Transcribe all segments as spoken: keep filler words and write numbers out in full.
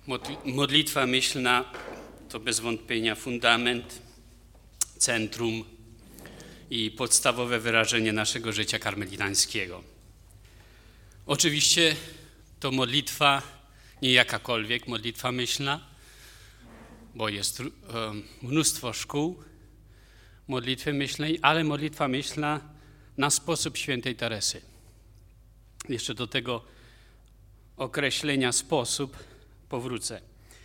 Modlitwa myślna to bez wątpienia fundament, centrum i podstawowe wyrażenie naszego życia karmelitańskiego. Oczywiście to modlitwa nie jakakolwiek modlitwa myślna, bo jest mnóstwo szkół modlitwy myślnej, ale modlitwa myślna na sposób świętej Teresy. Jeszcze do tego określenia sposób powrócę.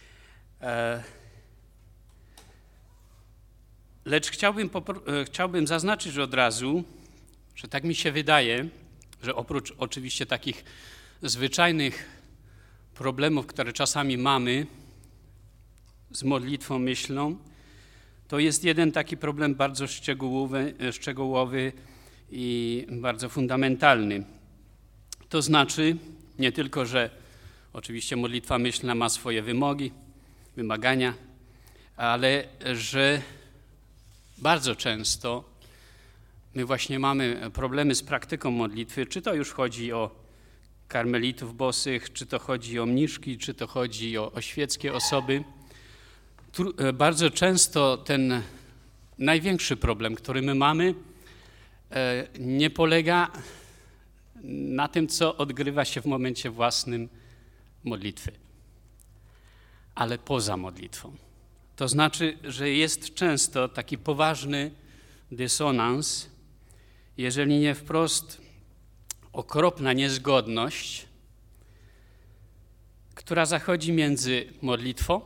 Lecz chciałbym, chciałbym zaznaczyć od razu, że tak mi się wydaje, że oprócz oczywiście takich zwyczajnych problemów, które czasami mamy z modlitwą myślną, to jest jeden taki problem bardzo szczegółowy, szczegółowy i bardzo fundamentalny. To znaczy nie tylko, że oczywiście modlitwa myślna ma swoje wymogi, wymagania, ale że bardzo często my właśnie mamy problemy z praktyką modlitwy, czy to już chodzi o karmelitów bosych, czy to chodzi o mniszki, czy to chodzi o, o świeckie osoby. Tu bardzo często ten największy problem, który my mamy, nie polega na tym, co odgrywa się w momencie własnym modlitwy, ale poza modlitwą. To znaczy, że jest często taki poważny dysonans, jeżeli nie wprost okropna niezgodność, która zachodzi między modlitwą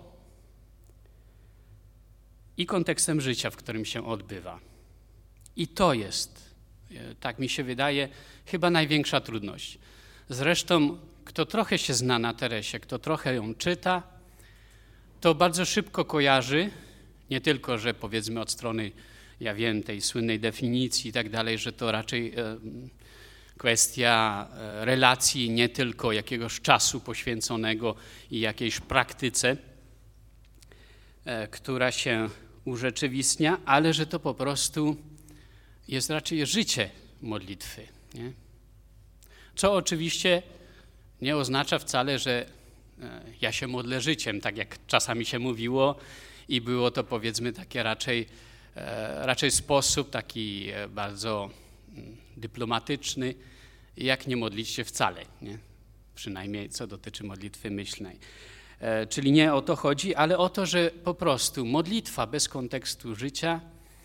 i kontekstem życia, w którym się odbywa. I to jest, tak mi się wydaje, chyba największa trudność. Zresztą, kto trochę się zna na Teresie, kto trochę ją czyta, to bardzo szybko kojarzy, nie tylko, że powiedzmy od strony, ja wiem, tej słynnej definicji i tak dalej, że to raczej e, kwestia e, relacji, nie tylko jakiegoś czasu poświęconego i jakiejś praktyce, e, która się urzeczywistnia, ale że to po prostu jest raczej życie modlitwy. Nie? Co oczywiście nie oznacza wcale, że ja się modlę życiem, tak jak czasami się mówiło i było to powiedzmy takie raczej, raczej sposób taki bardzo dyplomatyczny, jak nie modlić się wcale, nie? Przynajmniej co dotyczy modlitwy myślnej. Czyli nie o to chodzi, ale o to, że po prostu modlitwa bez kontekstu życia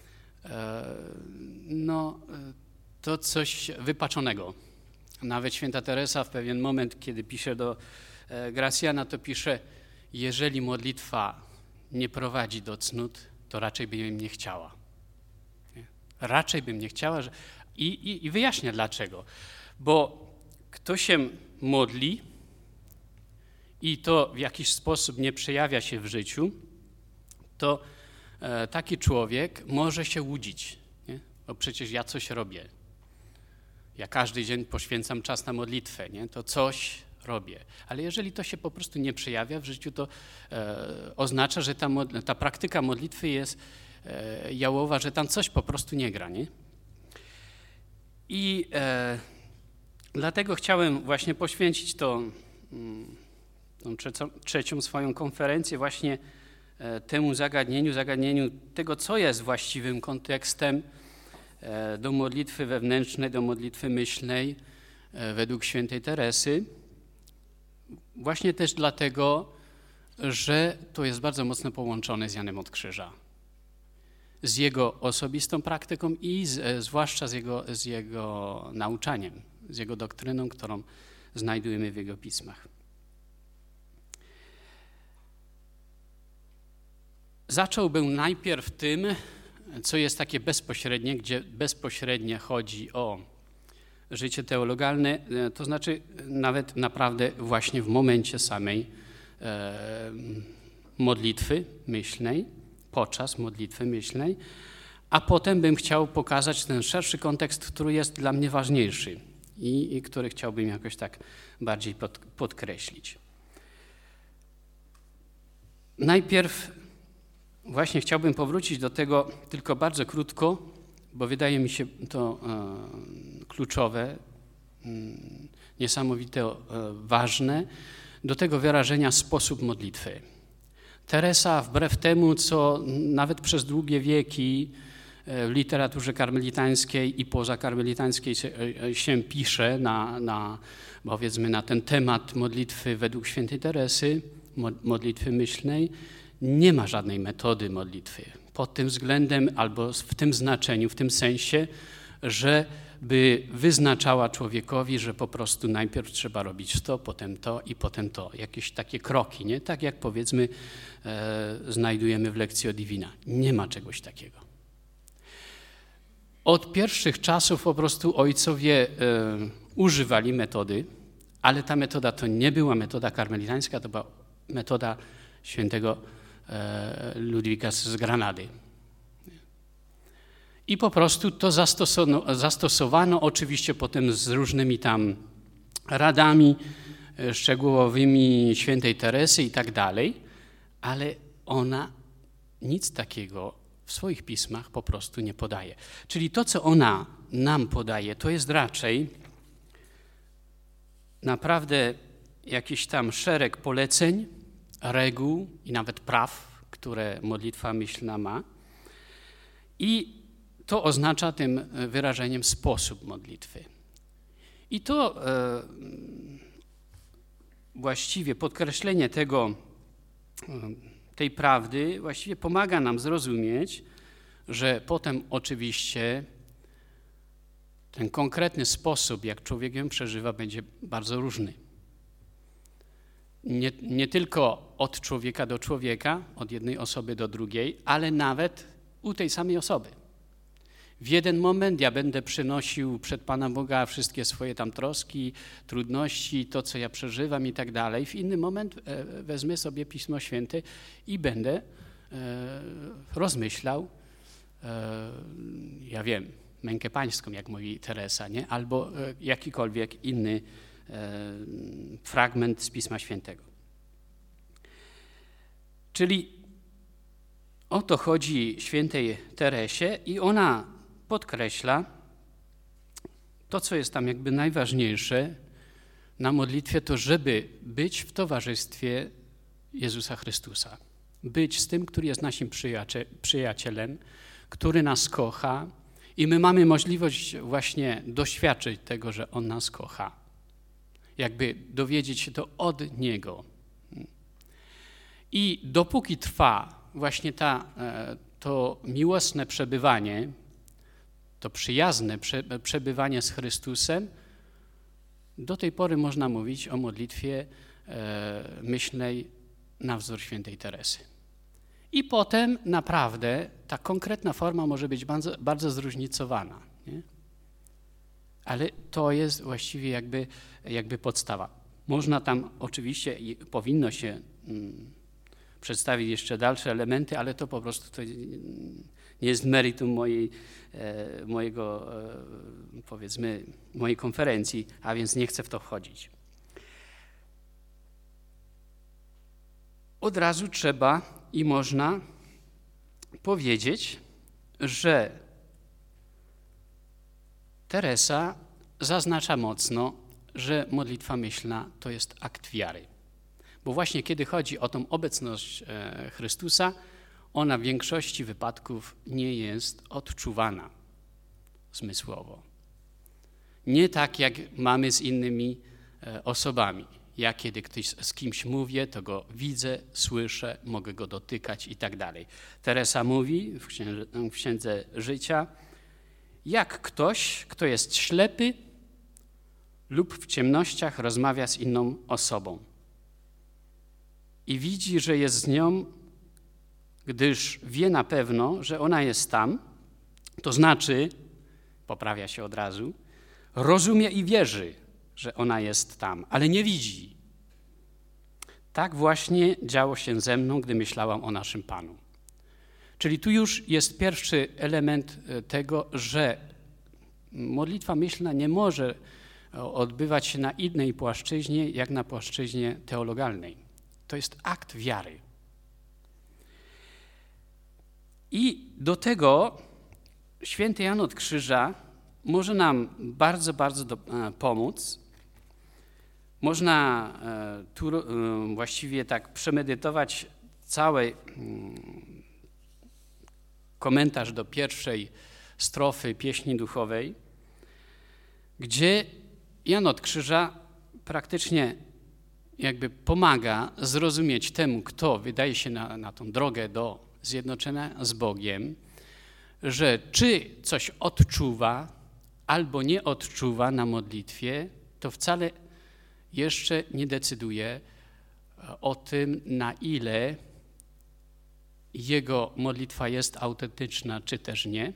no, to coś wypaczonego. Nawet święta Teresa w pewien moment, kiedy pisze do Gracjana, to pisze, jeżeli modlitwa nie prowadzi do cnót, to raczej bym nie chciała. Nie? Raczej bym nie chciała, że... I, i, i wyjaśnia dlaczego. Bo kto się modli i to w jakiś sposób nie przejawia się w życiu, to e, taki człowiek może się łudzić. Nie? Bo przecież ja coś robię. Ja każdy dzień poświęcam czas na modlitwę, nie? To coś robię. Ale jeżeli to się po prostu nie przejawia w życiu, to e, oznacza, że ta, mod, ta praktyka modlitwy jest e, jałowa, że tam coś po prostu nie gra. Nie? I e, dlatego chciałem właśnie poświęcić to, tą trzecią, trzecią swoją konferencję właśnie e, temu zagadnieniu, zagadnieniu tego, co jest właściwym kontekstem e, do modlitwy wewnętrznej, do modlitwy myślnej e, według świętej Teresy. Właśnie też dlatego, że to jest bardzo mocno połączone z Janem od Krzyża. Z jego osobistą praktyką i z, zwłaszcza z jego, z jego nauczaniem, z jego doktryną, którą znajdujemy w jego pismach. Zacząłbym najpierw tym, co jest takie bezpośrednie, gdzie bezpośrednio chodzi o życie teologalne, to znaczy nawet naprawdę właśnie w momencie samej e, modlitwy myślnej, podczas modlitwy myślnej, a potem bym chciał pokazać ten szerszy kontekst, który jest dla mnie ważniejszy i, i który chciałbym jakoś tak bardziej pod, podkreślić. Najpierw właśnie chciałbym powrócić do tego tylko bardzo krótko, bo wydaje mi się to e, kluczowe, niesamowite ważne do tego wyrażenia sposób modlitwy. Teresa, wbrew temu, co nawet przez długie wieki w literaturze karmelitańskiej i pozakarmelitańskiej się pisze na, na, powiedzmy, na ten temat modlitwy według świętej Teresy, modlitwy myślnej, nie ma żadnej metody modlitwy pod tym względem albo w tym znaczeniu, w tym sensie, że by wyznaczała człowiekowi, że po prostu najpierw trzeba robić to, potem to i potem to. Jakieś takie kroki, nie? Tak jak powiedzmy e, znajdujemy w Lectio Divina. Nie ma czegoś takiego. Od pierwszych czasów po prostu ojcowie e, używali metody, ale ta metoda to nie była metoda karmelitańska, to była metoda świętego e, Ludwika z Granady. I po prostu to zastosowano, zastosowano oczywiście potem z różnymi tam radami szczegółowymi świętej Teresy i tak dalej, ale ona nic takiego w swoich pismach po prostu nie podaje. Czyli to, co ona nam podaje, to jest raczej naprawdę jakiś tam szereg poleceń, reguł i nawet praw, które modlitwa myślna ma. I to oznacza tym wyrażeniem sposób modlitwy. I to e, właściwie podkreślenie tego, tej prawdy właściwie pomaga nam zrozumieć, że potem oczywiście ten konkretny sposób, jak człowiek ją przeżywa, będzie bardzo różny. Nie, nie tylko od człowieka do człowieka, od jednej osoby do drugiej, ale nawet u tej samej osoby. W jeden moment ja będę przynosił przed Pana Boga wszystkie swoje tam troski, trudności, to, co ja przeżywam i tak dalej. W inny moment wezmę sobie Pismo Święte i będę rozmyślał, ja wiem, mękę pańską, jak mówi Teresa, nie? Albo jakikolwiek inny fragment z Pisma Świętego. Czyli o to chodzi świętej Teresie i ona podkreśla to, co jest tam jakby najważniejsze na modlitwie, to żeby być w towarzystwie Jezusa Chrystusa. Być z tym, który jest naszym przyjacielem, który nas kocha i my mamy możliwość właśnie doświadczyć tego, że On nas kocha. Jakby dowiedzieć się to od Niego. I dopóki trwa właśnie ta, to miłosne przebywanie, to przyjazne przebywanie z Chrystusem, do tej pory można mówić o modlitwie myślnej na wzór świętej Teresy. I potem naprawdę ta konkretna forma może być bardzo, bardzo zróżnicowana. Nie? Ale to jest właściwie jakby, jakby podstawa. Można tam oczywiście i powinno się mm, przedstawić jeszcze dalsze elementy, ale to po prostu to nie jest meritum mojej, e, mojego, e, powiedzmy, mojej konferencji, a więc nie chcę w to wchodzić. Od razu trzeba i można powiedzieć, że Teresa zaznacza mocno, że modlitwa myślna to jest akt wiary. Bo właśnie kiedy chodzi o tą obecność Chrystusa, ona w większości wypadków nie jest odczuwana zmysłowo. Nie tak, jak mamy z innymi osobami. Ja kiedy ktoś z kimś mówię, to go widzę, słyszę, mogę go dotykać i tak dalej. Teresa mówi w księdze, w księdze Życia, jak ktoś, kto jest ślepy lub w ciemnościach rozmawia z inną osobą i widzi, że jest z nią, gdyż wie na pewno, że ona jest tam, to znaczy, poprawia się od razu, rozumie i wierzy, że ona jest tam, ale nie widzi. Tak właśnie działo się ze mną, gdy myślałam o naszym Panu. Czyli tu już jest pierwszy element tego, że modlitwa myślna nie może odbywać się na innej płaszczyźnie, jak na płaszczyźnie teologalnej. To jest akt wiary. I do tego święty Jan od Krzyża może nam bardzo, bardzo do, pomóc, Można tu właściwie tak przemedytować cały komentarz do pierwszej strofy pieśni duchowej, gdzie Jan od Krzyża praktycznie jakby pomaga zrozumieć temu, kto wydaje się na, na tą drogę do zjednoczenia z Bogiem, że czy coś odczuwa albo nie odczuwa na modlitwie, to wcale jeszcze nie decyduje o tym, na ile jego modlitwa jest autentyczna, czy też nie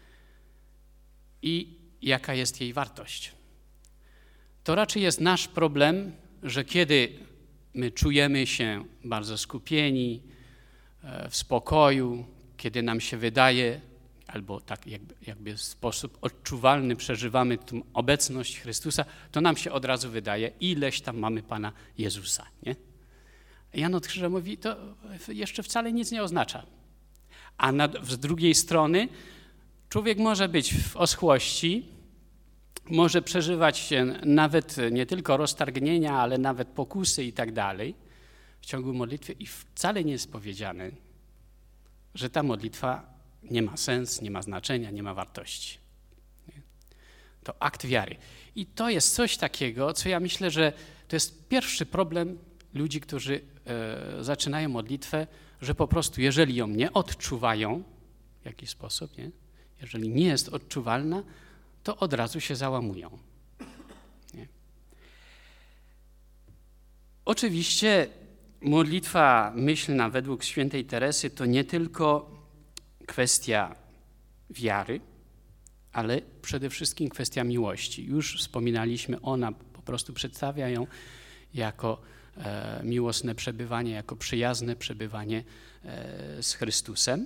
i jaka jest jej wartość. To raczej jest nasz problem, że kiedy my czujemy się bardzo skupieni, w spokoju, kiedy nam się wydaje, albo tak jakby, jakby w sposób odczuwalny przeżywamy tę obecność Chrystusa, to nam się od razu wydaje, ileś tam mamy Pana Jezusa, nie? Jan od Krzyża mówi, to jeszcze wcale nic nie oznacza. A nad, z drugiej strony człowiek może być w oschłości, może przeżywać się nawet nie tylko roztargnienia, ale nawet pokusy i tak dalej w ciągu modlitwy i wcale nie jest powiedziane, że ta modlitwa nie ma sensu, nie ma znaczenia, nie ma wartości. To akt wiary. I to jest coś takiego, co ja myślę, że to jest pierwszy problem ludzi, którzy e, zaczynają modlitwę, że po prostu jeżeli ją nie odczuwają w jakiś sposób, nie? Jeżeli nie jest odczuwalna, to od razu się załamują. Nie? Oczywiście modlitwa myślna według świętej Teresy to nie tylko kwestia wiary, ale przede wszystkim kwestia miłości. Już wspominaliśmy, ona po prostu przedstawia ją jako e, miłosne przebywanie, jako przyjazne przebywanie e, z Chrystusem.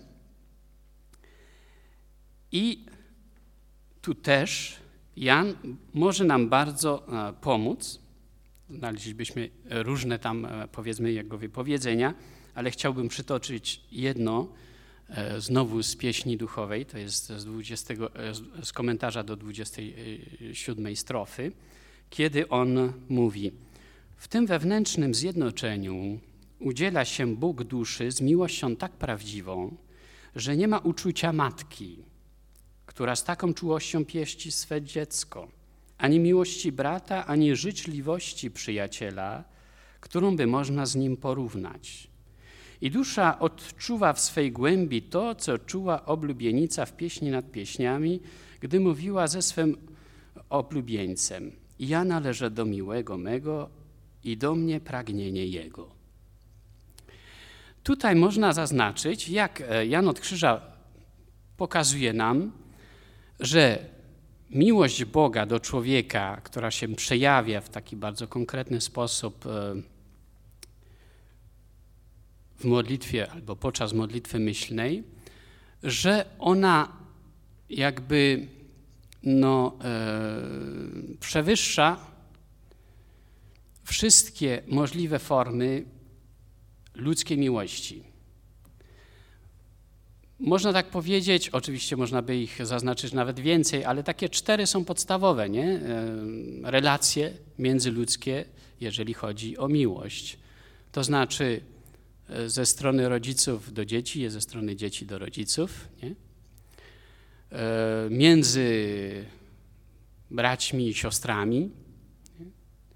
I tu też Jan może nam bardzo e, pomóc. Znaleźlibyśmy różne tam, e, powiedzmy, jego wypowiedzenia, ale chciałbym przytoczyć jedno, znowu z pieśni duchowej, to jest z, dwudziestego, z komentarza do dwudziestej siódmej strofy, kiedy on mówi: w tym wewnętrznym zjednoczeniu udziela się Bóg duszy z miłością tak prawdziwą, że nie ma uczucia matki, która z taką czułością pieści swe dziecko, ani miłości brata, ani życzliwości przyjaciela, którą by można z nim porównać. I dusza odczuwa w swej głębi to, co czuła oblubienica w pieśni nad pieśniami, gdy mówiła ze swym oblubieńcem: ja należę do miłego mego i do mnie pragnienie jego. Tutaj można zaznaczyć, jak Jan od Krzyża pokazuje nam, że miłość Boga do człowieka, która się przejawia w taki bardzo konkretny sposób w modlitwie albo podczas modlitwy myślnej, że ona jakby no, e, przewyższa wszystkie możliwe formy ludzkiej miłości. Można tak powiedzieć, oczywiście można by ich zaznaczyć nawet więcej, ale takie cztery są podstawowe, nie? E, relacje międzyludzkie, jeżeli chodzi o miłość. To znaczy ze strony rodziców do dzieci, ze strony dzieci do rodziców, nie? E, między braćmi i siostrami. Nie?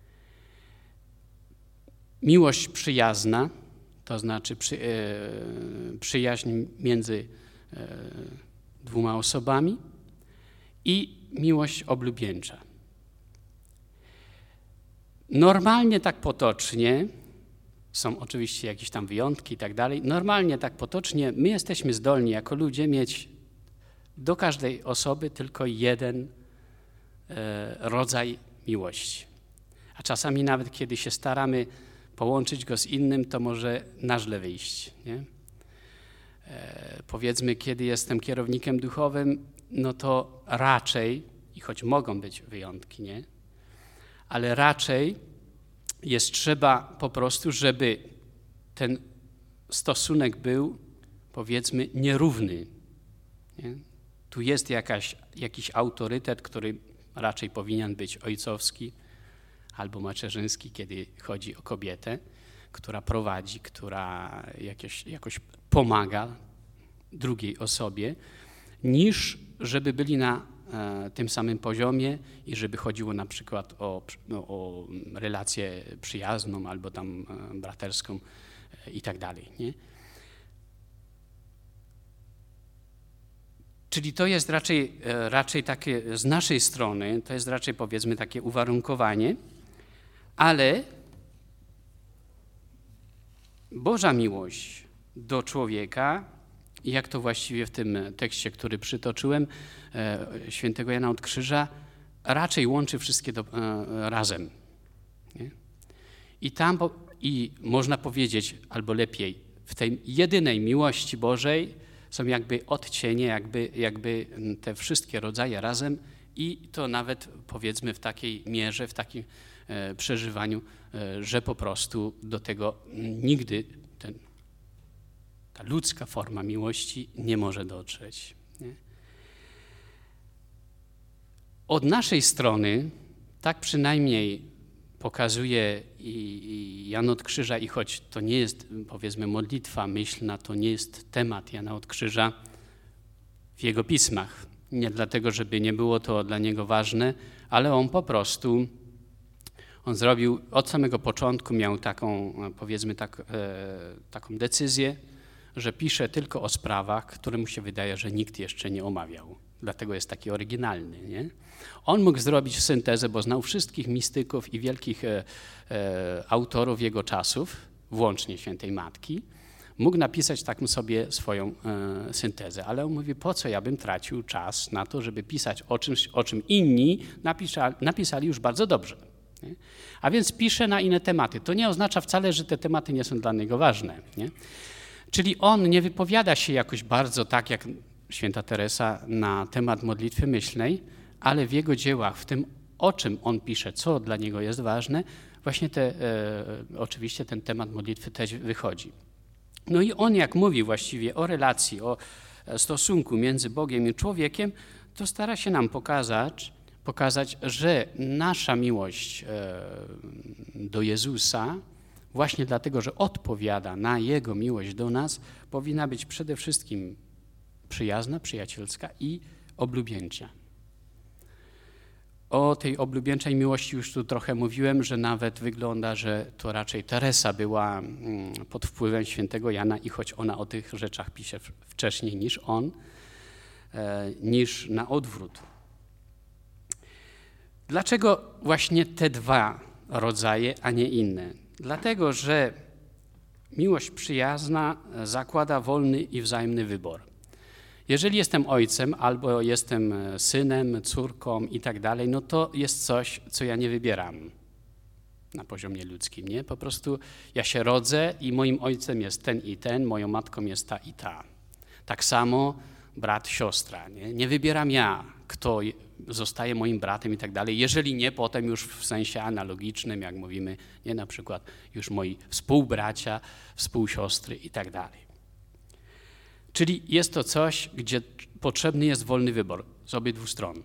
Miłość przyjazna, to znaczy przy, e, przyjaźń między e, dwoma osobami i miłość oblubieńcza. Normalnie tak potocznie, są oczywiście jakieś tam wyjątki i tak dalej, normalnie tak potocznie my jesteśmy zdolni jako ludzie mieć do każdej osoby tylko jeden e, rodzaj miłości. A czasami nawet kiedy się staramy połączyć go z innym, to może na źle wyjść. Nie? E, powiedzmy, kiedy jestem kierownikiem duchowym, no to raczej, i choć mogą być wyjątki, nie? Ale raczej jest trzeba po prostu, żeby ten stosunek był, powiedzmy, nierówny. Nie? Tu jest jakaś, jakiś autorytet, który raczej powinien być ojcowski, albo macierzyński, kiedy chodzi o kobietę, która prowadzi, która jakieś, jakoś pomaga drugiej osobie, niż żeby byli na e, tym samym poziomie i żeby chodziło na przykład o, no, o relację przyjazną albo tam e, braterską e, i tak dalej. Nie? Czyli to jest raczej, e, raczej takie z naszej strony, to jest raczej powiedzmy takie uwarunkowanie, ale Boża miłość do człowieka, jak to właściwie w tym tekście, który przytoczyłem, świętego Jana od Krzyża, raczej łączy wszystkie do, razem. Nie? I tam, i można powiedzieć, albo lepiej, w tej jedynej miłości Bożej są jakby odcienie, jakby, jakby te wszystkie rodzaje razem i to nawet powiedzmy w takiej mierze, w takim e, przeżywaniu, e, że po prostu do tego nigdy ten, ta ludzka forma miłości nie może dotrzeć. Nie? Od naszej strony, tak przynajmniej pokazuje i, i Jan od Krzyża, i choć to nie jest powiedzmy modlitwa myślna, to nie jest temat Jana od Krzyża w jego pismach. Nie dlatego, żeby nie było to dla niego ważne, ale on po prostu, on zrobił, od samego początku miał taką, powiedzmy tak, e, taką decyzję, że pisze tylko o sprawach, które mu się wydaje, że nikt jeszcze nie omawiał. Dlatego jest taki oryginalny. Nie? On mógł zrobić syntezę, bo znał wszystkich mistyków i wielkich e, e, autorów jego czasów, włącznie Świętej Matki. Mógł napisać taką sobie swoją e, syntezę, ale on mówi, po co ja bym tracił czas na to, żeby pisać o czymś, o czym inni napisali, napisali już bardzo dobrze. Nie? A więc pisze na inne tematy. To nie oznacza wcale, że te tematy nie są dla niego ważne. Nie? Czyli on nie wypowiada się jakoś bardzo tak, jak święta Teresa na temat modlitwy myślnej, ale w jego dziełach, w tym o czym on pisze, co dla niego jest ważne, właśnie te, e, oczywiście ten temat modlitwy też wychodzi. No i on jak mówi właściwie o relacji, o stosunku między Bogiem i człowiekiem, to stara się nam pokazać, pokazać, że nasza miłość e, do Jezusa, właśnie dlatego, że odpowiada na Jego miłość do nas, powinna być przede wszystkim przyjazna, przyjacielska i oblubieńcza. O tej oblubieńczej miłości już tu trochę mówiłem, że nawet wygląda, że to raczej Teresa była pod wpływem świętego Jana i choć ona o tych rzeczach pisze wcześniej niż on, niż na odwrót. Dlaczego właśnie te dwa rodzaje, a nie inne? Dlatego, że miłość przyjazna zakłada wolny i wzajemny wybór. Jeżeli jestem ojcem albo jestem synem, córką i tak dalej, no to jest coś, co ja nie wybieram na poziomie ludzkim, nie? Po prostu ja się rodzę i moim ojcem jest ten i ten, moją matką jest ta i ta. Tak samo brat, siostra, nie? Nie wybieram ja, kto zostaje moim bratem i tak dalej. Jeżeli nie, potem już w sensie analogicznym, jak mówimy, nie, na przykład już moi współbracia, współsiostry i tak dalej. Czyli jest to coś, gdzie potrzebny jest wolny wybór z obydwu stron.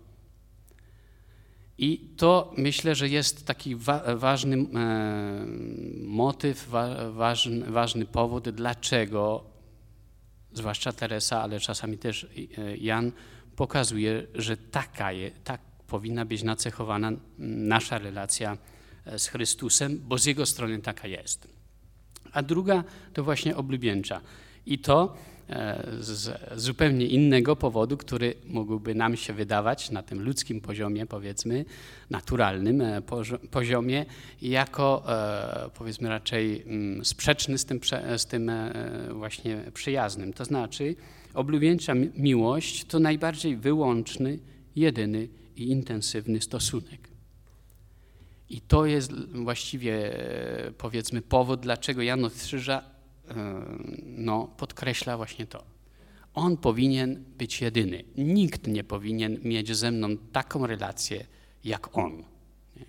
I to myślę, że jest taki wa- ważny e, motyw, wa- ważny, ważny powód, dlaczego zwłaszcza Teresa, ale czasami też Jan pokazuje, że taka je, tak powinna być nacechowana nasza relacja z Chrystusem, bo z Jego strony taka jest. A druga to właśnie oblubieńcza. I to z zupełnie innego powodu, który mógłby nam się wydawać na tym ludzkim poziomie, powiedzmy, naturalnym poziomie, jako powiedzmy raczej sprzeczny z tym, z tym właśnie przyjaznym. To znaczy oblubieńcza miłość to najbardziej wyłączny, jedyny i intensywny stosunek. I to jest właściwie powiedzmy powód, dlaczego Jan od Krzyża no, podkreśla właśnie to. On powinien być jedyny. Nikt nie powinien mieć ze mną taką relację jak on. Nie?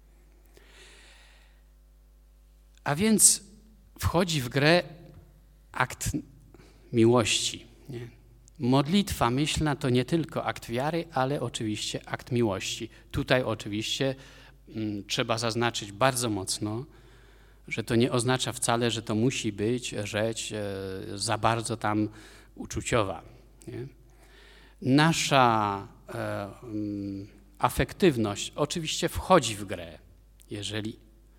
A więc wchodzi w grę akt miłości. Nie? Modlitwa myślna to nie tylko akt wiary, ale oczywiście akt miłości. Tutaj oczywiście mm, trzeba zaznaczyć bardzo mocno, że to nie oznacza wcale, że to musi być rzecz e, za bardzo tam uczuciowa. Nie? Nasza e, mm, afektywność oczywiście wchodzi w grę. Jeżeli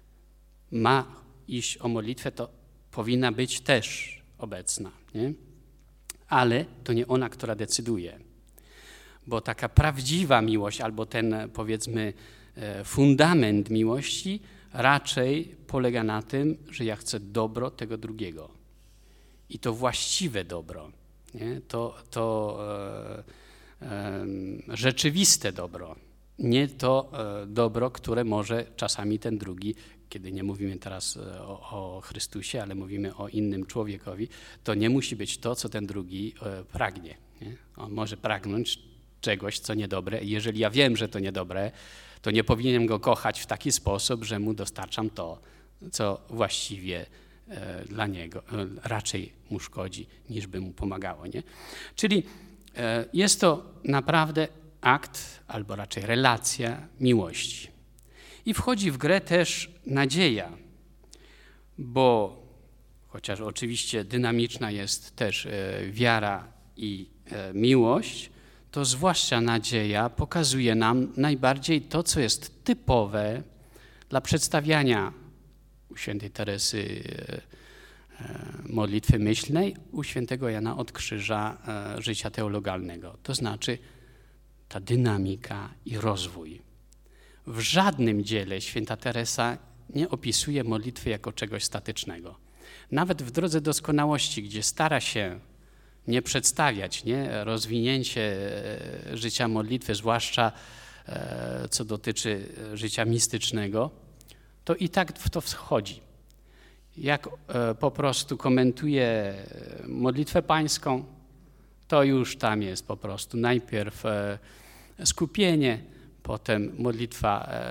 ma iść o modlitwę, to powinna być też obecna, nie? Ale to nie ona, która decyduje. Bo taka prawdziwa miłość albo ten, powiedzmy, fundament miłości raczej polega na tym, że ja chcę dobro tego drugiego. I to właściwe dobro, nie? To, to e, e, rzeczywiste dobro. Nie to e, dobro, które może czasami ten drugi, kiedy nie mówimy teraz o, o Chrystusie, ale mówimy o innym człowiekowi, to nie musi być to, co ten drugi e, pragnie. Nie? On może pragnąć czegoś, co niedobre. I jeżeli ja wiem, że to niedobre, to nie powinienem go kochać w taki sposób, że mu dostarczam to, co właściwie e, dla niego e, raczej mu szkodzi, niż by mu pomagało. Nie? Czyli e, jest to naprawdę akt, albo raczej relacja miłości. I wchodzi w grę też nadzieja, bo chociaż oczywiście dynamiczna jest też e, wiara i e, miłość, to zwłaszcza nadzieja pokazuje nam najbardziej to, co jest typowe dla przedstawiania u świętej Teresy modlitwy myślnej, u świętego Jana od Krzyża życia teologalnego. To znaczy ta dynamika i rozwój. W żadnym dziele święta Teresa nie opisuje modlitwy jako czegoś statycznego. Nawet w drodze doskonałości, gdzie stara się nie przedstawiać, nie? Rozwinięcie życia modlitwy, zwłaszcza e, co dotyczy życia mistycznego, to i tak w to wchodzi. Jak e, po prostu komentuje modlitwę pańską, to już tam jest po prostu najpierw e, skupienie, potem modlitwa e,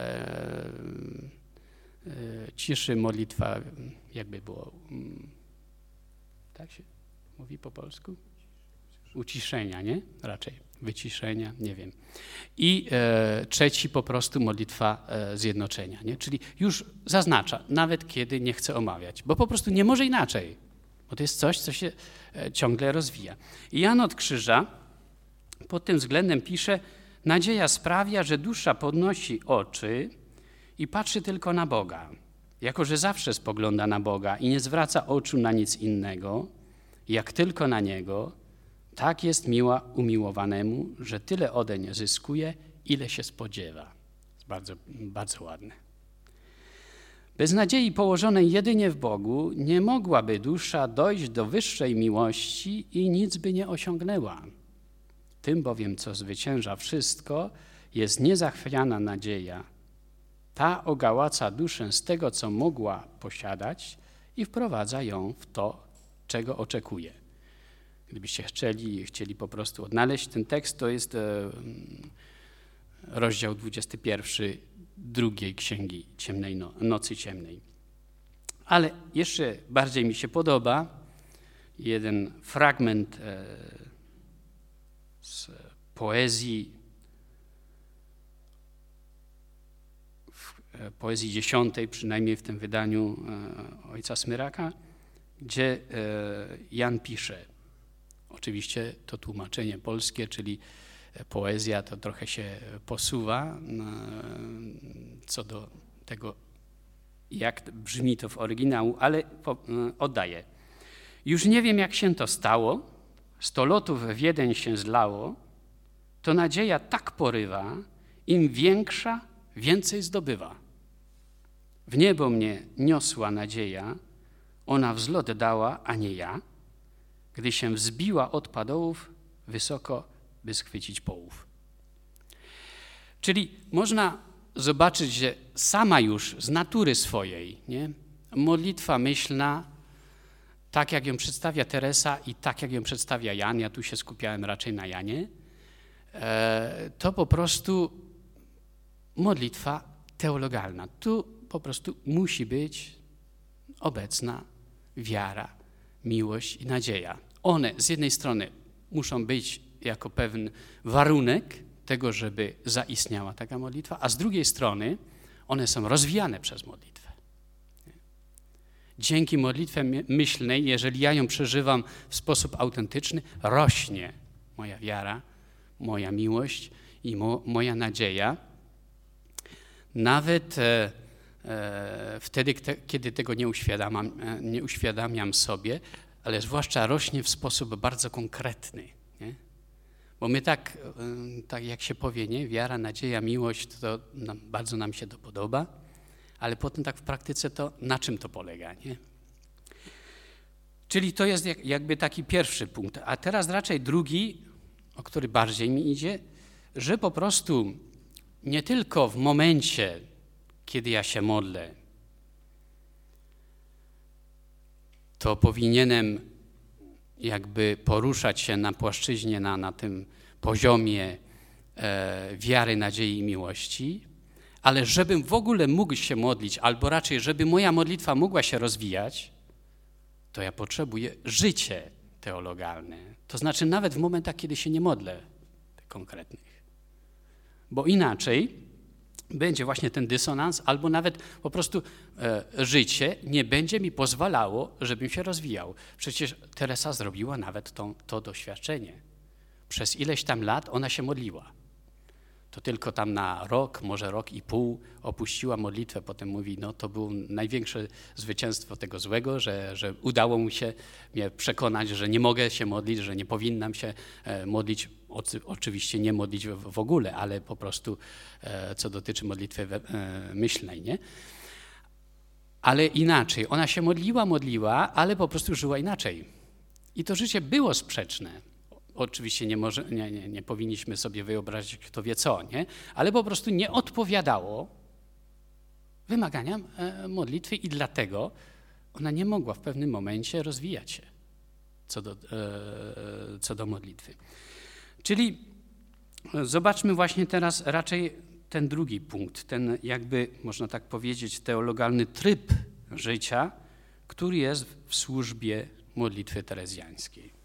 e, ciszy, modlitwa, jakby było, tak się mówi po polsku? Uciszenia, nie? Raczej wyciszenia, nie wiem. I e, trzeci po prostu modlitwa e, zjednoczenia, nie? Czyli już zaznacza, nawet kiedy nie chce omawiać, bo po prostu nie może inaczej, bo to jest coś, co się e, ciągle rozwija. I Jan od Krzyża pod tym względem pisze: nadzieja sprawia, że dusza podnosi oczy i patrzy tylko na Boga, jako że zawsze spogląda na Boga i nie zwraca oczu na nic innego, jak tylko na Niego, tak jest miła umiłowanemu, że tyle odeń zyskuje, ile się spodziewa. Jest bardzo, bardzo ładne. Bez nadziei położonej jedynie w Bogu nie mogłaby dusza dojść do wyższej miłości i nic by nie osiągnęła. Tym bowiem, co zwycięża wszystko, jest niezachwiana nadzieja. Ta ogałaca duszę z tego, co mogła posiadać i wprowadza ją w to, czego oczekuje. Gdybyście chcieli, chcieli po prostu odnaleźć ten tekst, to jest e, rozdział dwudziesty pierwszy drugiej Księgi Ciemnej no, Nocy Ciemnej. Ale jeszcze bardziej mi się podoba jeden fragment e, z poezji, w e, poezji dziesiątej, przynajmniej w tym wydaniu e, ojca Smyraka, gdzie e, Jan pisze, oczywiście to tłumaczenie polskie, czyli poezja, to trochę się posuwa co do tego, jak brzmi to w oryginału, ale oddaję. Już nie wiem, jak się to stało, sto lotów w jeden się zlało, to nadzieja tak porywa, im większa, więcej zdobywa. W niebo mnie niosła nadzieja, ona wzlot dała, a nie ja, gdy się wzbiła od padołów wysoko, by schwycić połów. Czyli można zobaczyć, że sama już z natury swojej, nie? Modlitwa myślna, tak jak ją przedstawia Teresa i tak jak ją przedstawia Jan, ja tu się skupiałem raczej na Janie, to po prostu modlitwa teologalna. Tu po prostu musi być obecna wiara, miłość i nadzieja. One z jednej strony muszą być jako pewien warunek tego, żeby zaistniała taka modlitwa, a z drugiej strony one są rozwijane przez modlitwę. Dzięki modlitwie myślnej, jeżeli ja ją przeżywam w sposób autentyczny, rośnie moja wiara, moja miłość i mo, moja nadzieja. Nawet e, e, wtedy, te, kiedy tego nie uświadamiam, nie uświadamiam sobie, ale zwłaszcza rośnie w sposób bardzo konkretny. Nie? Bo my tak, tak jak się powie, nie? Wiara, nadzieja, miłość, to nam, bardzo nam się to podoba, ale potem tak w praktyce to na czym to polega? Nie? Czyli to jest jak, jakby taki pierwszy punkt. A teraz raczej drugi, o który bardziej mi idzie, że po prostu nie tylko w momencie, kiedy ja się modlę, to powinienem jakby poruszać się na płaszczyźnie, na, na tym poziomie e, wiary, nadziei i miłości, ale żebym w ogóle mógł się modlić, albo raczej, żeby moja modlitwa mogła się rozwijać, to ja potrzebuję życie teologalne. To znaczy nawet w momentach, kiedy się nie modlę konkretnych. Bo inaczej będzie właśnie ten dysonans, albo nawet po prostu e, życie nie będzie mi pozwalało, żebym się rozwijał. Przecież Teresa zrobiła nawet to, to doświadczenie. Przez ileś tam lat ona się modliła. To tylko tam na rok, może rok i pół opuściła modlitwę. Potem mówi, no to było największe zwycięstwo tego złego, że, że udało mu się mnie przekonać, że nie mogę się modlić, że nie powinnam się modlić. Oczywiście nie modlić w ogóle, ale po prostu co dotyczy modlitwy myślnej, nie? Ale inaczej. Ona się modliła, modliła, ale po prostu żyła inaczej. I to życie było sprzeczne. Oczywiście nie, może, nie, nie, nie powinniśmy sobie wyobrazić, kto wie co, nie? Ale po prostu nie odpowiadało wymaganiom modlitwy i dlatego ona nie mogła w pewnym momencie rozwijać się co do, co do modlitwy. Czyli zobaczmy właśnie teraz raczej ten drugi punkt, ten jakby, można tak powiedzieć, teologalny tryb życia, który jest w służbie modlitwy terezjańskiej.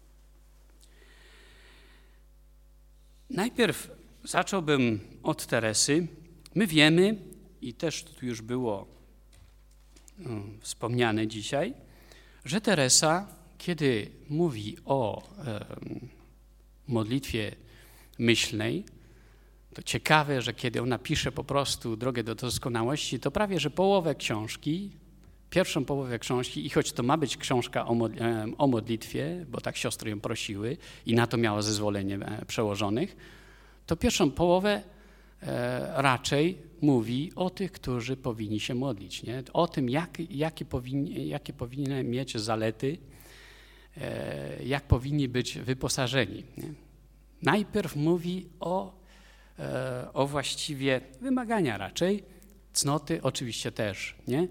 Najpierw zacząłbym od Teresy. My wiemy, i też tu już było no, wspomniane dzisiaj, że Teresa, kiedy mówi o e, modlitwie myślnej, to ciekawe, że kiedy ona pisze po prostu Drogę do doskonałości, to prawie, że połowę książki, pierwszą połowę książki, i choć to ma być książka o, modl o modlitwie, bo tak siostry ją prosiły i na to miała zezwolenie przełożonych, to pierwszą połowę e, raczej mówi o tych, którzy powinni się modlić, nie? O tym, jak, jakie, powinni, jakie powinny mieć zalety, e, jak powinni być wyposażeni. Nie? Najpierw mówi o, e, o właściwie wymagania raczej, cnoty oczywiście też, nie?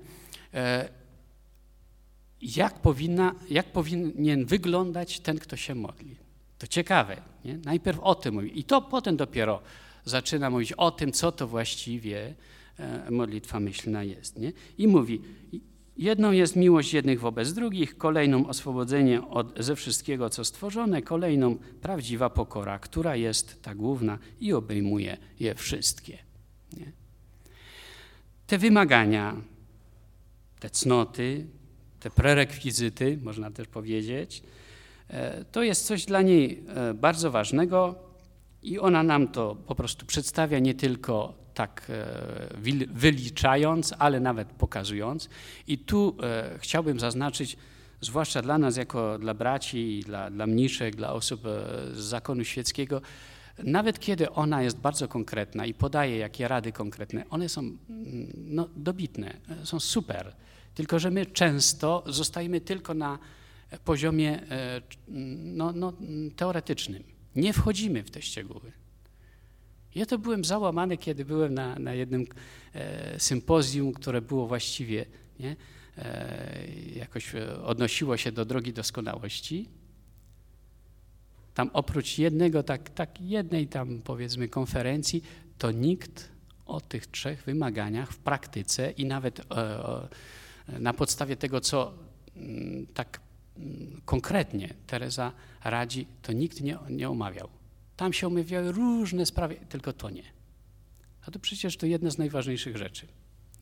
Jak, powinna, jak powinien wyglądać ten, kto się modli. To ciekawe, nie? Najpierw o tym mówi i to potem dopiero zaczyna mówić o tym, co to właściwie modlitwa myślna jest. Nie? I mówi, jedną jest miłość jednych wobec drugich, kolejną oswobodzenie od, ze wszystkiego, co stworzone, kolejną prawdziwa pokora, która jest ta główna i obejmuje je wszystkie. Nie? Te wymagania, te cnoty, te prerekwizyty, można też powiedzieć, to jest coś dla niej bardzo ważnego i ona nam to po prostu przedstawia nie tylko tak wyliczając, ale nawet pokazując. I tu chciałbym zaznaczyć, zwłaszcza dla nas, jako dla braci, dla, dla mniszek, dla osób z zakonu świeckiego, nawet kiedy ona jest bardzo konkretna i podaje jakie rady konkretne, one są no, dobitne, są super. Tylko że my często zostajemy tylko na poziomie no, no, teoretycznym. Nie wchodzimy w te szczegóły. Ja to byłem załamany, kiedy byłem na, na jednym e, sympozjum, które było właściwie, nie, e, jakoś odnosiło się do drogi doskonałości. Tam oprócz jednego, tak, tak jednej tam powiedzmy konferencji, to nikt o tych trzech wymaganiach w praktyce i nawet e, na podstawie tego, co m, tak m, konkretnie Teresa radzi, to nikt nie, nie omawiał. Tam się omawiały różne sprawy, tylko to nie. A to przecież to jedna z najważniejszych rzeczy.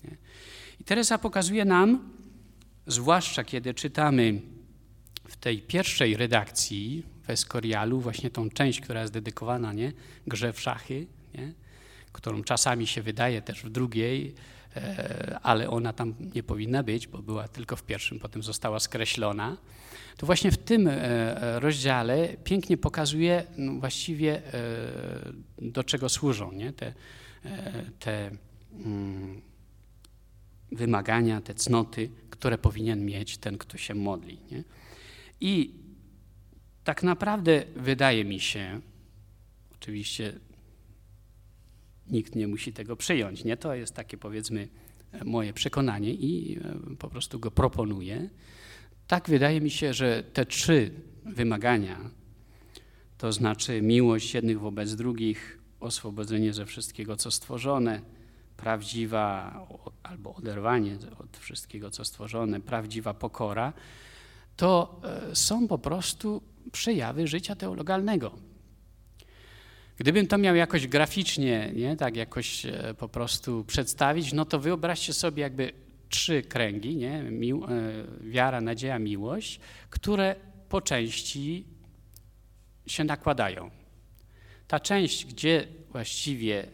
Nie? I Teresa pokazuje nam, zwłaszcza kiedy czytamy w tej pierwszej redakcji w Escorialu właśnie tą część, która jest dedykowana, nie, grze w szachy, nie, którą czasami się wydaje też w drugiej, e, ale ona tam nie powinna być, bo była tylko w pierwszym, potem została skreślona. To właśnie w tym e, rozdziale pięknie pokazuje no, właściwie e, do czego służą, nie, te, e, te mm, wymagania, te cnoty, które powinien mieć ten, kto się modli. Nie? I tak naprawdę wydaje mi się, oczywiście nikt nie musi tego przyjąć, nie? To jest takie powiedzmy moje przekonanie i po prostu go proponuję. Tak wydaje mi się, że te trzy wymagania, to znaczy miłość jednych wobec drugich, oswobodzenie ze wszystkiego, co stworzone, prawdziwa albo oderwanie od wszystkiego, co stworzone, prawdziwa pokora, to są po prostu przejawy życia teologalnego. Gdybym to miał jakoś graficznie, nie, tak jakoś po prostu przedstawić, no to wyobraźcie sobie jakby trzy kręgi, nie, Mił, wiara, nadzieja, miłość, które po części się nakładają. Ta część, gdzie właściwie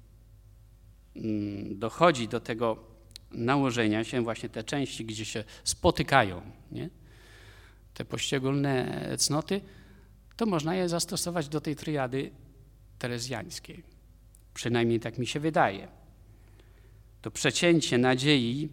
dochodzi do tego nałożenia się, właśnie te części, gdzie się spotykają, nie? Te poszczególne cnoty, to można je zastosować do tej triady terezjańskiej. Przynajmniej tak mi się wydaje. To przecięcie nadziei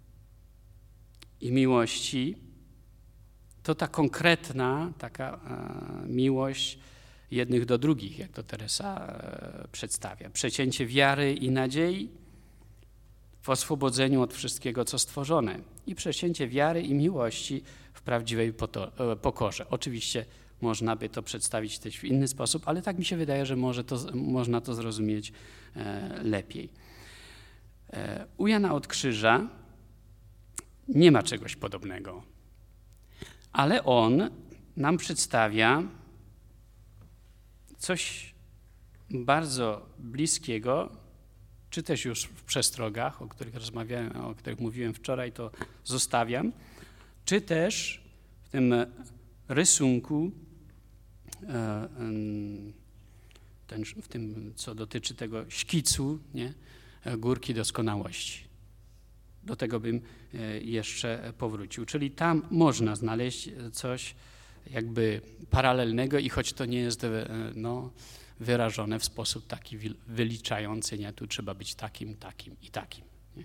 i miłości to ta konkretna taka e, miłość jednych do drugich, jak to Teresa e, przedstawia. Przecięcie wiary i nadziei w oswobodzeniu od wszystkiego, co stworzone. I przecięcie wiary i miłości w prawdziwej poto- e, pokorze. Oczywiście można by to przedstawić też w inny sposób, ale tak mi się wydaje, że może to, można to zrozumieć e, lepiej. E, u Jana od Krzyża nie ma czegoś podobnego, ale on nam przedstawia coś bardzo bliskiego, czy też już w przestrogach, o których rozmawiałem, o których mówiłem wczoraj, to zostawiam, czy też w tym rysunku, ten, w tym, co dotyczy tego szkicu, nie, górki doskonałości. Do tego bym jeszcze powrócił. Czyli tam można znaleźć coś jakby paralelnego i choć to nie jest no, wyrażone w sposób taki wyliczający, nie, tu trzeba być takim, takim i takim. Nie?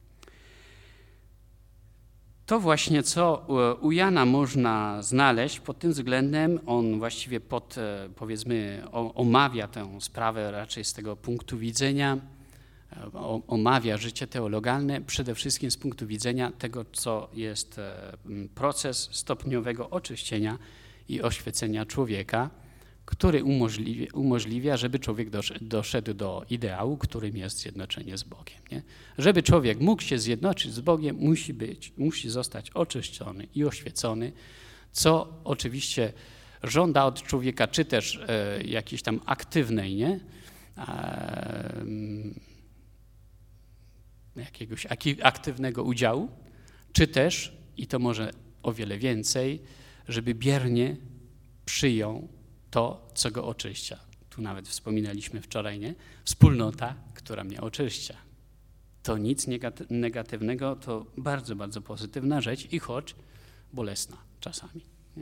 To właśnie, co u Jana można znaleźć pod tym względem, on właściwie pod, powiedzmy, omawia tę sprawę raczej z tego punktu widzenia, omawia życie teologalne przede wszystkim z punktu widzenia tego, co jest proces stopniowego oczyszczenia i oświecenia człowieka, który umożliwia, umożliwia żeby człowiek doszedł do ideału, którym jest zjednoczenie z Bogiem. Nie? Żeby człowiek mógł się zjednoczyć z Bogiem, musi być, musi zostać oczyszczony i oświecony, co oczywiście żąda od człowieka, czy też e, jakiejś tam aktywnej, nie? E, jakiegoś aktywnego udziału, czy też, i to może o wiele więcej, żeby biernie przyjął to, co go oczyszcza. Tu nawet wspominaliśmy wczoraj, nie? Wspólnota, która mnie oczyszcza. To nic negatywnego, to bardzo, bardzo pozytywna rzecz i choć bolesna czasami. Nie?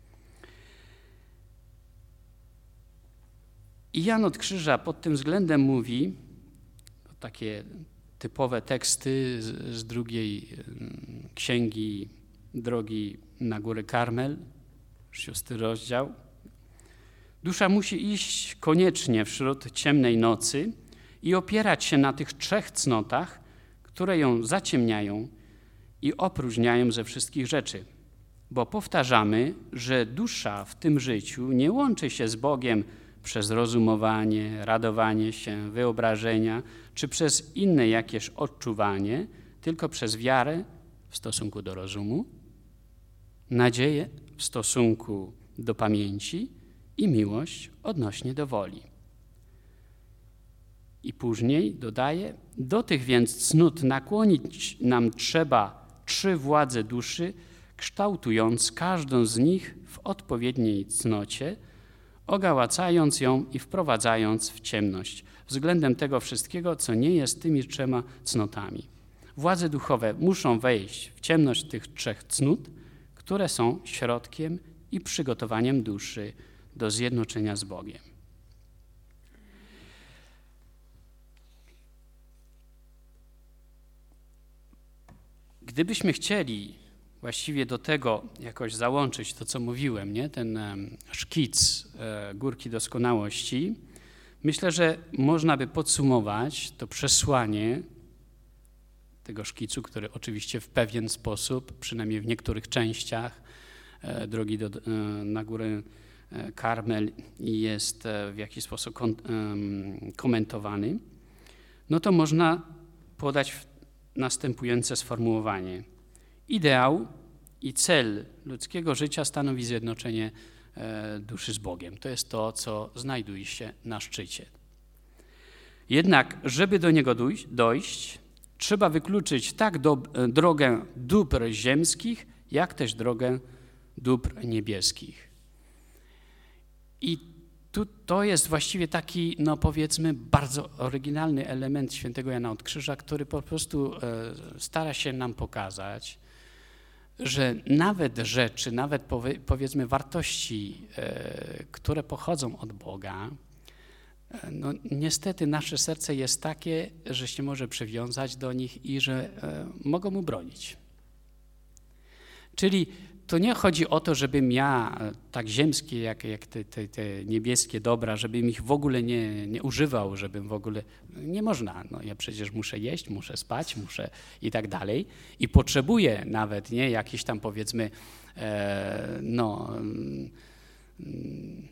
I Jan od Krzyża pod tym względem mówi, takie typowe teksty z, z drugiej księgi Drogi na górę Karmel, szósty rozdział. Dusza musi iść koniecznie wśród ciemnej nocy i opierać się na tych trzech cnotach, które ją zaciemniają i opróżniają ze wszystkich rzeczy. Bo powtarzamy, że dusza w tym życiu nie łączy się z Bogiem przez rozumowanie, radowanie się, wyobrażenia, czy przez inne jakieś odczuwanie, tylko przez wiarę w stosunku do rozumu, nadzieję w stosunku do pamięci i miłość odnośnie do woli. I później dodaje, do tych więc cnót nakłonić nam trzeba trzy władze duszy, kształtując każdą z nich w odpowiedniej cnocie, ogałacając ją i wprowadzając w ciemność, względem tego wszystkiego, co nie jest tymi trzema cnotami. Władze duchowe muszą wejść w ciemność tych trzech cnót, które są środkiem i przygotowaniem duszy do zjednoczenia z Bogiem. Gdybyśmy chcieli właściwie do tego jakoś załączyć to, co mówiłem, nie? Ten szkic Górki Doskonałości, myślę, że można by podsumować to przesłanie tego szkicu, który oczywiście w pewien sposób, przynajmniej w niektórych częściach drogi do, na górę Karmel jest w jakiś sposób komentowany, no to można podać następujące sformułowanie. Ideał i cel ludzkiego życia stanowi zjednoczenie duszy z Bogiem. To jest to, co znajduje się na szczycie. Jednak, żeby do niego dojść, dojść trzeba wykluczyć tak do, drogę dóbr ziemskich, jak też drogę dóbr niebieskich. I tu, to jest właściwie taki, no powiedzmy, bardzo oryginalny element świętego Jana od Krzyża, który po prostu e, stara się nam pokazać, że nawet rzeczy, nawet powie, powiedzmy wartości, e, które pochodzą od Boga, e, no niestety nasze serce jest takie, że się może przywiązać do nich i że e, mogą mu bronić. Czyli to nie chodzi o to, żebym ja tak ziemskie, jak, jak te, te, te niebieskie dobra, żebym ich w ogóle nie, nie używał, żebym w ogóle, nie można, no ja przecież muszę jeść, muszę spać, muszę i tak dalej i potrzebuję nawet, nie, jakieś tam powiedzmy, e, no, mm,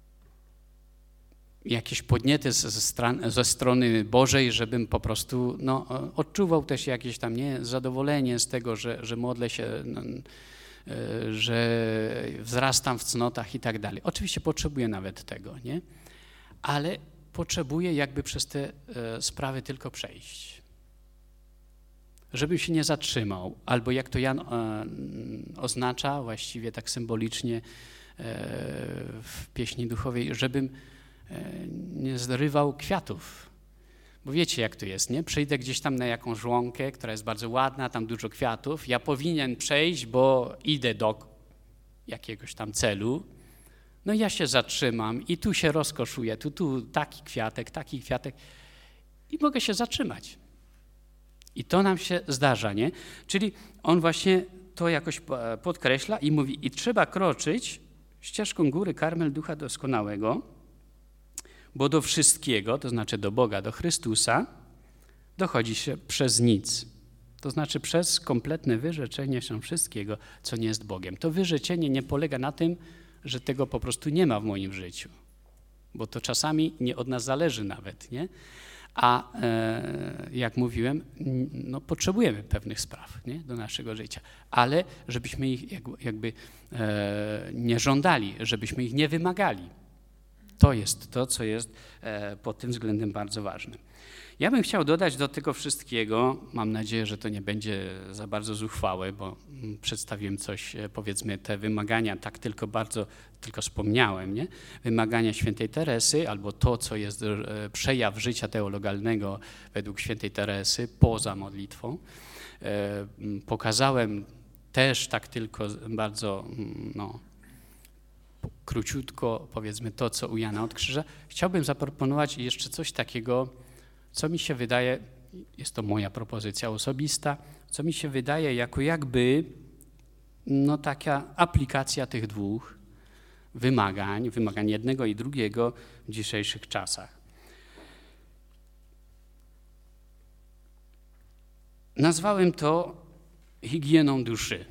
jakieś podniety ze, stran, ze strony Bożej, żebym po prostu, no, odczuwał też jakieś tam, nie, zadowolenie z tego, że, że modlę się, no, że wzrastam w cnotach i tak dalej. Oczywiście potrzebuję nawet tego, nie? Ale potrzebuję jakby przez te sprawy tylko przejść. Żebym się nie zatrzymał, albo jak to Jan oznacza właściwie tak symbolicznie w pieśni duchowej, żebym nie zrywał kwiatów. Bo wiecie, jak to jest, nie? Przyjdę gdzieś tam na jakąś łąkę, która jest bardzo ładna, tam dużo kwiatów. Ja powinien przejść, bo idę do jakiegoś tam celu. No ja się zatrzymam i tu się rozkoszuję, tu, tu taki kwiatek, taki kwiatek i mogę się zatrzymać. I to nam się zdarza, nie? Czyli on właśnie to jakoś podkreśla i mówi, i trzeba kroczyć ścieżką góry Karmel Ducha Doskonałego, bo do wszystkiego, to znaczy do Boga, do Chrystusa, dochodzi się przez nic. To znaczy przez kompletne wyrzeczenie się wszystkiego, co nie jest Bogiem. To wyrzeczenie nie polega na tym, że tego po prostu nie ma w moim życiu, bo to czasami nie od nas zależy nawet, nie? A e, jak mówiłem, no, potrzebujemy pewnych spraw, nie? Do naszego życia, ale żebyśmy ich jakby e, nie żądali, żebyśmy ich nie wymagali. To jest to, co jest e, pod tym względem bardzo ważne. Ja bym chciał dodać do tego wszystkiego, mam nadzieję, że to nie będzie za bardzo zuchwałe, bo przedstawiłem coś, powiedzmy, te wymagania, tak tylko bardzo, tylko wspomniałem, nie? Wymagania świętej Teresy, albo to, co jest przejaw życia teologalnego według świętej Teresy poza modlitwą. Pokazałem też tak tylko bardzo, no, króciutko, powiedzmy, to, co u Jana od Krzyża. Chciałbym zaproponować jeszcze coś takiego, co mi się wydaje, jest to moja propozycja osobista, co mi się wydaje jako jakby no taka aplikacja tych dwóch wymagań, wymagań jednego i drugiego w dzisiejszych czasach. Nazwałem to higieną duszy.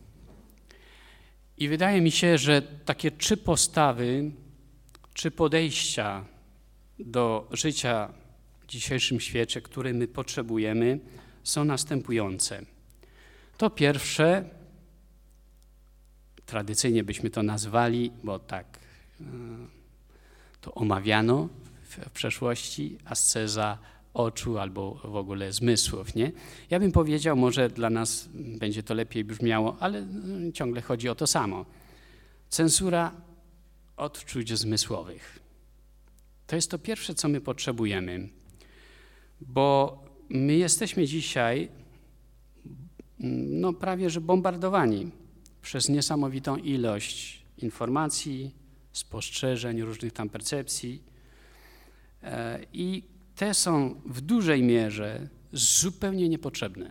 I wydaje mi się, że takie trzy postawy, trzy podejścia do życia w dzisiejszym świecie, które my potrzebujemy, są następujące. To pierwsze, tradycyjnie byśmy to nazwali, bo tak to omawiano w przeszłości, asceza oczu albo w ogóle zmysłów, nie? Ja bym powiedział, może dla nas będzie to lepiej brzmiało, ale ciągle chodzi o to samo. Cenzura odczuć zmysłowych. To jest to pierwsze, co my potrzebujemy, bo my jesteśmy dzisiaj no, prawie że bombardowani przez niesamowitą ilość informacji, spostrzeżeń, różnych tam percepcji i te są w dużej mierze zupełnie niepotrzebne.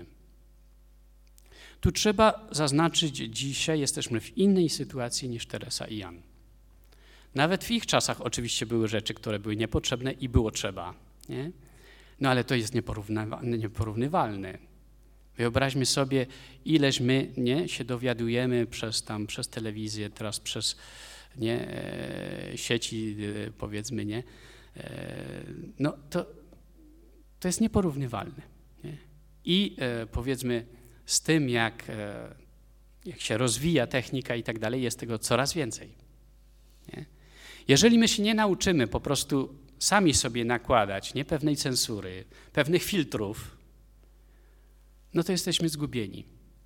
Tu trzeba zaznaczyć, dzisiaj jesteśmy w innej sytuacji niż Teresa i Jan. Nawet w ich czasach oczywiście były rzeczy, które były niepotrzebne i było trzeba, nie? No ale to jest nieporównywalne. Wyobraźmy sobie, ileż my nie, się dowiadujemy przez, tam, przez telewizję, teraz przez nie, e, sieci e, powiedzmy, nie? E, no to, to jest nieporównywalne. Nie? I e, powiedzmy z tym, jak, e, jak się rozwija technika i tak dalej, jest tego coraz więcej. Nie? Jeżeli my się nie nauczymy po prostu sami sobie nakładać nie pewnej cenzury, pewnych filtrów, no to jesteśmy zgubieni.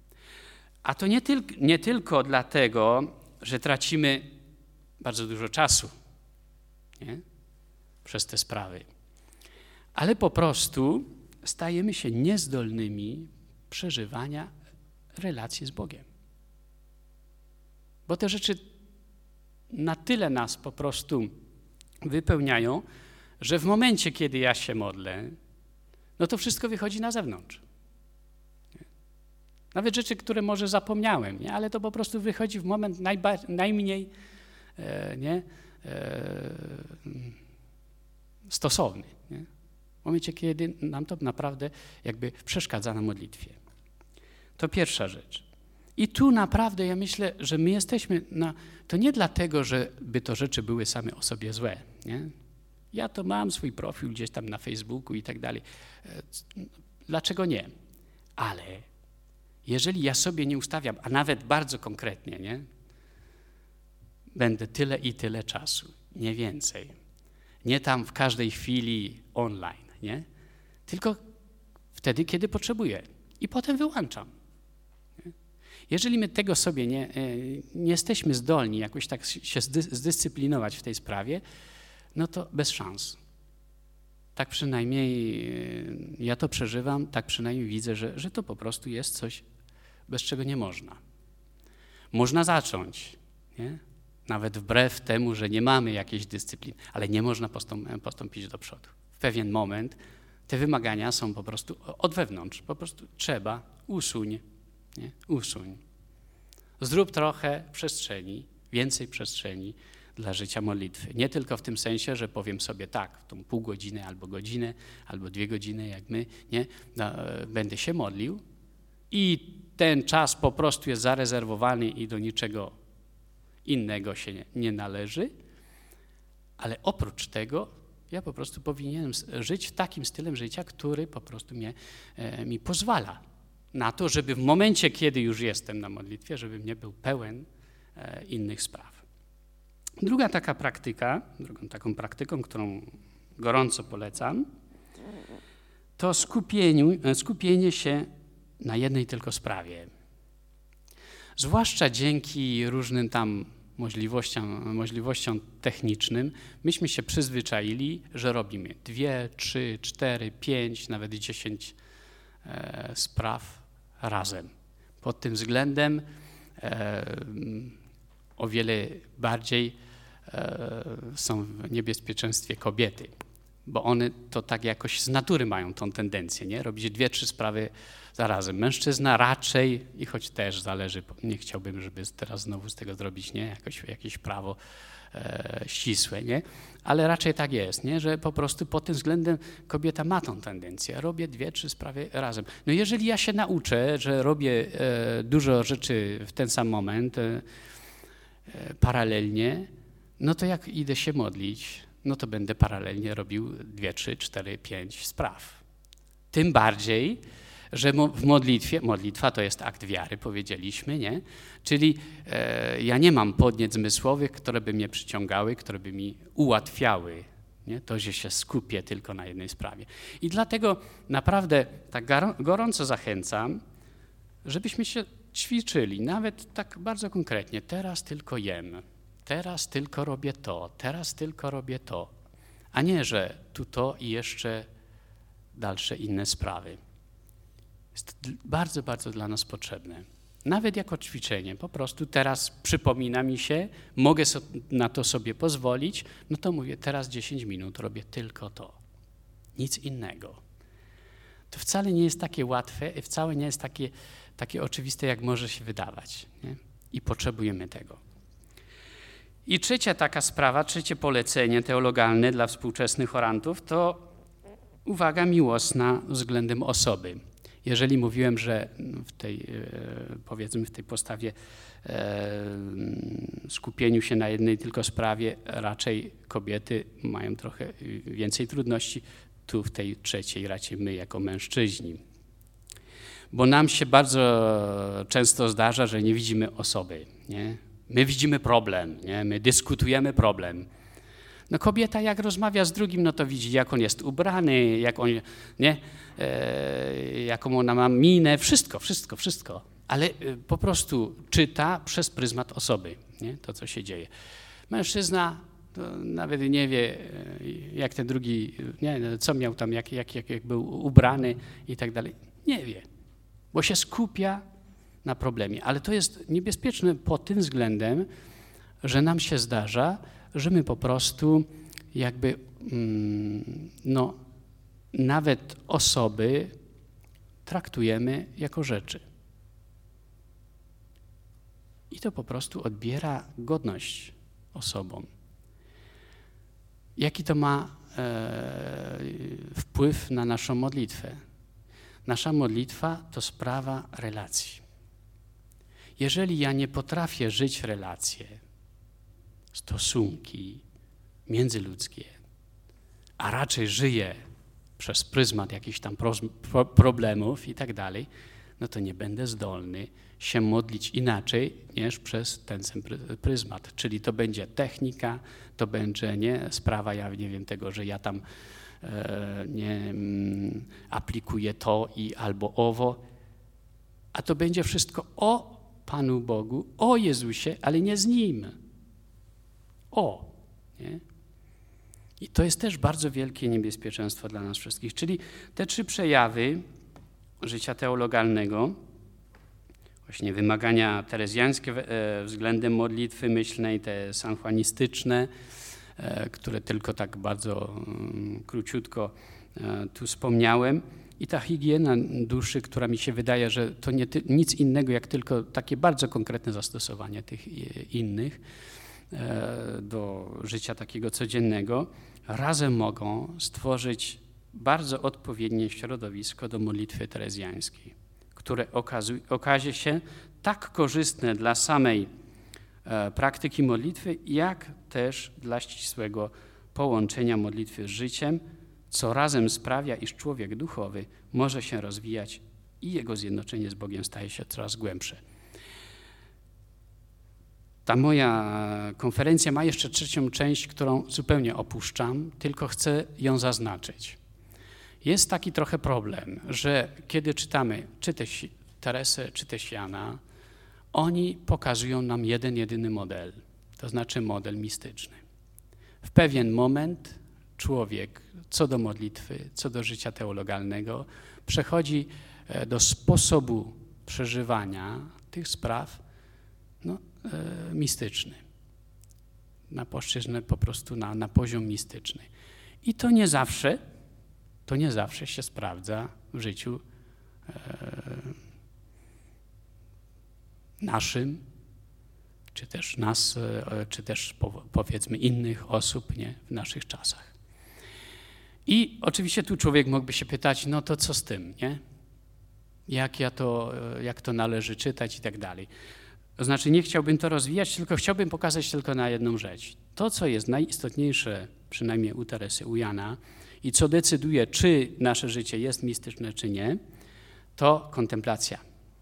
A to nie, tyl- nie tylko dlatego, że tracimy bardzo dużo czasu, nie? Przez te sprawy, ale po prostu stajemy się niezdolnymi przeżywania relacji z Bogiem. Bo te rzeczy na tyle nas po prostu wypełniają, że w momencie, kiedy ja się modlę, no to wszystko wychodzi na zewnątrz. Nie? Nawet rzeczy, które może zapomniałem, nie? Ale to po prostu wychodzi w moment najba- najmniej e, nie? E, stosowny. Nie? W momencie, kiedy nam to naprawdę jakby przeszkadza na modlitwie. To pierwsza rzecz. I tu naprawdę ja myślę, że my jesteśmy, na, to nie dlatego, żeby to rzeczy były same o sobie złe. Nie? Ja to mam swój profil gdzieś tam na Facebooku i tak dalej. Dlaczego nie? Ale jeżeli ja sobie nie ustawiam, a nawet bardzo konkretnie, nie? Będę tyle i tyle czasu, nie więcej. Nie tam w każdej chwili online, nie? Tylko wtedy, kiedy potrzebuję. I potem wyłączam. Nie? Jeżeli my tego sobie nie, nie jesteśmy zdolni jakoś tak się zdyscyplinować w tej sprawie, no to bez szans. Tak przynajmniej ja to przeżywam, tak przynajmniej widzę, że, że to po prostu jest coś, bez czego nie można. Można zacząć, nie? Nawet wbrew temu, że nie mamy jakiejś dyscypliny, ale nie można postąp- postąpić do przodu. W pewien moment te wymagania są po prostu od wewnątrz, po prostu trzeba, usuń, nie? Usuń. Zrób trochę przestrzeni, więcej przestrzeni dla życia modlitwy. Nie tylko w tym sensie, że powiem sobie tak, w tą pół godziny albo godzinę, albo dwie godziny, jak my, nie? No, będę się modlił i ten czas po prostu jest zarezerwowany i do niczego innego się nie, nie należy, ale oprócz tego ja po prostu powinienem żyć takim stylem życia, który po prostu mnie, e, mi pozwala na to, żeby w momencie, kiedy już jestem na modlitwie, żebym nie był pełen e, innych spraw. Druga taka praktyka, drugą taką praktyką, którą gorąco polecam, to skupieniu, skupienie się na jednej tylko sprawie. Zwłaszcza dzięki różnym tam możliwościom, możliwościom technicznym, myśmy się przyzwyczaili, że robimy dwie, trzy, cztery, pięć, nawet dziesięć e, spraw razem. Pod tym względem e, o wiele bardziej e, są w niebezpieczeństwie kobiety, bo one to tak jakoś z natury mają tą tendencję, nie? Robić dwie, trzy sprawy zarazem. Mężczyzna raczej, i choć też zależy, nie chciałbym, żeby teraz znowu z tego zrobić, nie? Jakoś, jakieś prawo e, ścisłe, nie? Ale raczej tak jest, nie? Że po prostu pod tym względem kobieta ma tą tendencję. Robię dwie, trzy sprawy razem. No jeżeli ja się nauczę, że robię e, dużo rzeczy w ten sam moment, e, e, paralelnie, no to jak idę się modlić, no to będę paralelnie robił dwie, trzy, cztery, pięć spraw. Tym bardziej, że w modlitwie, modlitwa to jest akt wiary, powiedzieliśmy, nie? Czyli e, ja nie mam podniec zmysłowych, które by mnie przyciągały, które by mi ułatwiały, nie? To, że się skupię tylko na jednej sprawie. I dlatego naprawdę tak gorąco zachęcam, żebyśmy się ćwiczyli, nawet tak bardzo konkretnie. Teraz tylko jem, teraz tylko robię to, teraz tylko robię to, a nie, że tu to i jeszcze dalsze inne sprawy. Jest bardzo, bardzo dla nas potrzebne. Nawet jako ćwiczenie, po prostu teraz przypomina mi się, mogę so, na to sobie pozwolić, no to mówię, teraz dziesięć minut robię tylko to, nic innego. To wcale nie jest takie łatwe i wcale nie jest takie, takie oczywiste, jak może się wydawać, nie? I potrzebujemy tego. I trzecia taka sprawa, trzecie polecenie teologalne dla współczesnych orantów to uwaga miłosna względem osoby. Jeżeli mówiłem, że w tej, powiedzmy, w tej postawie skupieniu się na jednej tylko sprawie raczej kobiety mają trochę więcej trudności, tu w tej trzeciej raczej my jako mężczyźni. Bo nam się bardzo często zdarza, że nie widzimy osoby, nie? My widzimy problem, nie? My dyskutujemy problem. No kobieta jak rozmawia z drugim, no to widzi, jak on jest ubrany, jak on, nie? E, jaką ona ma minę, wszystko, wszystko, wszystko. Ale po prostu czyta przez pryzmat osoby, nie? To, co się dzieje. Mężczyzna to nawet nie wie, jak ten drugi, nie, co miał tam, jak, jak, jak, jak był ubrany i tak dalej. Nie wie, bo się skupia na problemie. Ale to jest niebezpieczne pod tym względem, że nam się zdarza, że my po prostu jakby, no, nawet osoby traktujemy jako rzeczy. I to po prostu odbiera godność osobom. Jaki to ma e, wpływ na naszą modlitwę? Nasza modlitwa to sprawa relacji. Jeżeli ja nie potrafię żyć relacje, stosunki międzyludzkie, a raczej żyję przez pryzmat jakichś tam pro, problemów i tak dalej, no to nie będę zdolny się modlić inaczej niż przez ten sam pryzmat. Czyli to będzie technika, to będzie nie sprawa, ja nie wiem tego, że ja tam e, nie m, aplikuję to i albo owo, a to będzie wszystko o Panu Bogu, o Jezusie, ale nie z Nim. O, nie? I to jest też bardzo wielkie niebezpieczeństwo dla nas wszystkich. Czyli te trzy przejawy życia teologalnego, właśnie wymagania terezjańskie względem modlitwy myślnej, te sanjuanistyczne, które tylko tak bardzo króciutko tu wspomniałem, i ta higiena duszy, która mi się wydaje, że to nie ty, nic innego, jak tylko takie bardzo konkretne zastosowanie tych innych do życia takiego codziennego, razem mogą stworzyć bardzo odpowiednie środowisko do modlitwy terezjańskiej, które okazu, okaże się tak korzystne dla samej e, praktyki modlitwy, jak też dla ścisłego połączenia modlitwy z życiem, co razem sprawia, iż człowiek duchowy może się rozwijać i jego zjednoczenie z Bogiem staje się coraz głębsze. Ta moja konferencja ma jeszcze trzecią część, którą zupełnie opuszczam, tylko chcę ją zaznaczyć. Jest taki trochę problem, że kiedy czytamy czy też Teresę, czy też Jana, oni pokazują nam jeden, jedyny model, to znaczy model mistyczny. W pewien moment człowiek co do modlitwy, co do życia teologalnego przechodzi do sposobu przeżywania tych spraw no, e, mistyczny, na płaszczyznę po prostu na, na poziom mistyczny. I to nie zawsze, to nie zawsze się sprawdza w życiu e, naszym, czy też nas, e, czy też po, powiedzmy innych osób, nie, w naszych czasach. I oczywiście tu człowiek mógłby się pytać, no to co z tym, nie? Jak ja to, jak to należy czytać i tak dalej. To znaczy nie chciałbym to rozwijać, tylko chciałbym pokazać tylko na jedną rzecz. To, co jest najistotniejsze, przynajmniej u Teresy, u Jana, i co decyduje, czy nasze życie jest mistyczne, czy nie, to kontemplacja.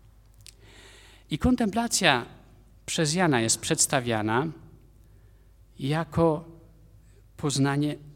I kontemplacja przez Jana jest przedstawiana jako poznanie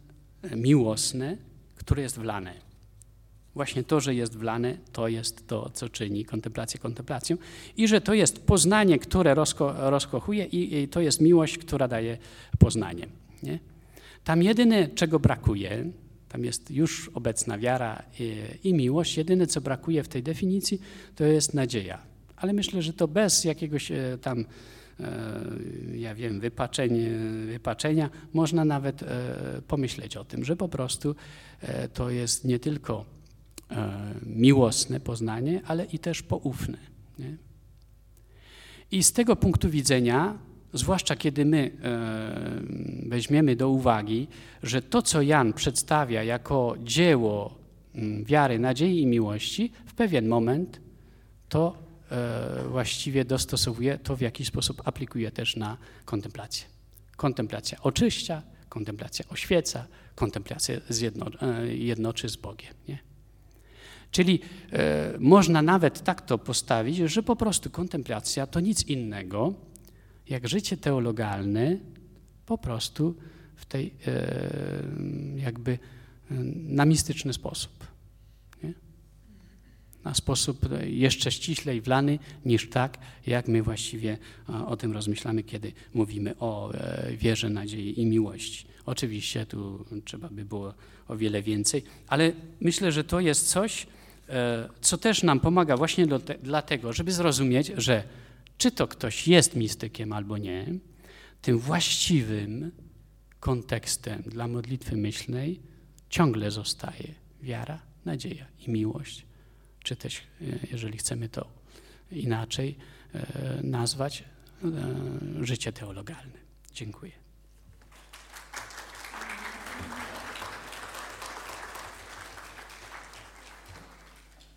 miłosne, które jest wlane. Właśnie to, że jest wlane, to jest to, co czyni kontemplację kontemplacją i że to jest poznanie, które rozko, rozkochuje i, i to jest miłość, która daje poznanie. Nie? Tam jedyne, czego brakuje, tam jest już obecna wiara i, i miłość, jedyne, co brakuje w tej definicji, to jest nadzieja. Ale myślę, że to bez jakiegoś tam, ja wiem, wypaczenia, wypaczenia można nawet pomyśleć o tym, że po prostu to jest nie tylko miłosne poznanie, ale i też poufne. Nie? I z tego punktu widzenia, zwłaszcza kiedy my weźmiemy do uwagi, że to, co Jan przedstawia jako dzieło wiary, nadziei i miłości, w pewien moment to właściwie dostosowuje, to w jakiś sposób aplikuje też na kontemplację. Kontemplacja oczyszcza, kontemplacja oświeca, kontemplacja zjedno, jednoczy z Bogiem. Nie? Czyli e, można nawet tak to postawić, że po prostu kontemplacja to nic innego, jak życie teologalne po prostu w tej e, jakby na mistyczny sposób. Nie? Na sposób jeszcze ściślej wlany niż tak, jak my właściwie o tym rozmyślamy, kiedy mówimy o e, wierze, nadziei i miłości. Oczywiście tu trzeba by było o wiele więcej, ale myślę, że to jest coś, co też nam pomaga właśnie do te, dlatego, żeby zrozumieć, że czy to ktoś jest mistykiem albo nie, tym właściwym kontekstem dla modlitwy myślnej ciągle zostaje wiara, nadzieja i miłość, czy też, jeżeli chcemy to inaczej nazwać, życie teologalne. Dziękuję.